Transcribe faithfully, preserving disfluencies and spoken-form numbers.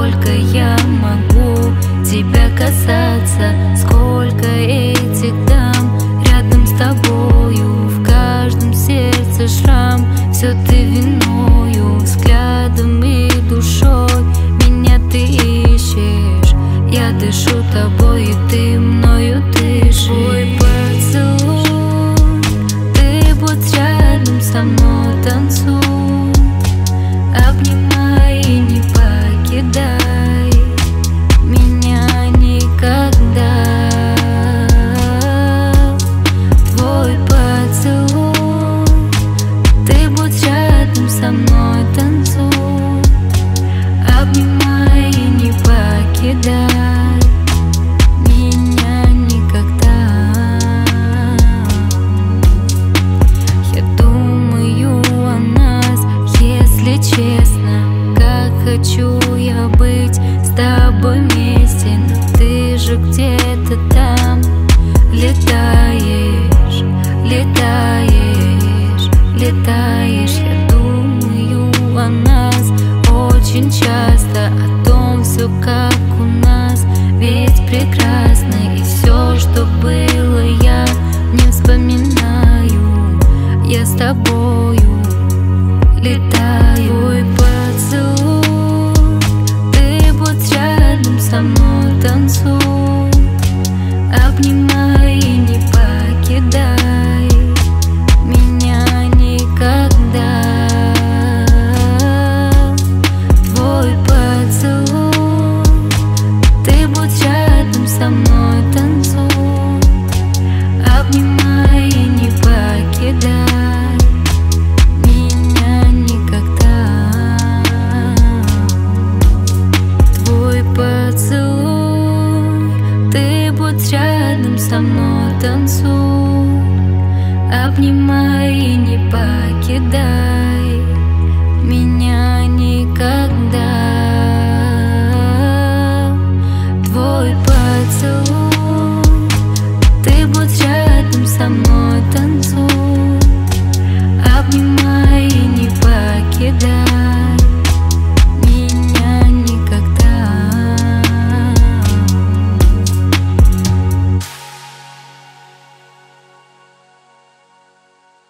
сколько я могу тебя касаться, сколько этих дам рядом с тобою, в каждом сердце шрам. Все ты виною, взглядом и душой меня ты ищешь. Я дышу тобой, и ты мною дышишь. Твой поцелуй, ты будь рядом со мной, танцуй, обнимай и не покидай меня никогда. Твой поцелуй, ты будь рядом со мной, танцуй, обнимай и не покидай меня никогда. Я думаю о нас, если честно, как хочу я быть с тобой вместе, но ты же где-то там летаешь, летаешь, летаешь. Я думаю о нас очень часто, о том все как у нас, ведь прекрасно. И все, что было, я не вспоминаю, я с тобою летаю. Твой поцелуй, ты будь рядом со мной, танцуй, обнимай и не покидай меня никогда. Твой поцелуй, ты будь рядом со мной, танцуй, обнимай и не покидай меня никогда. Твой поцелуй, ты будь рядом со мной, танцуй, обнимай и не покидай меня никогда.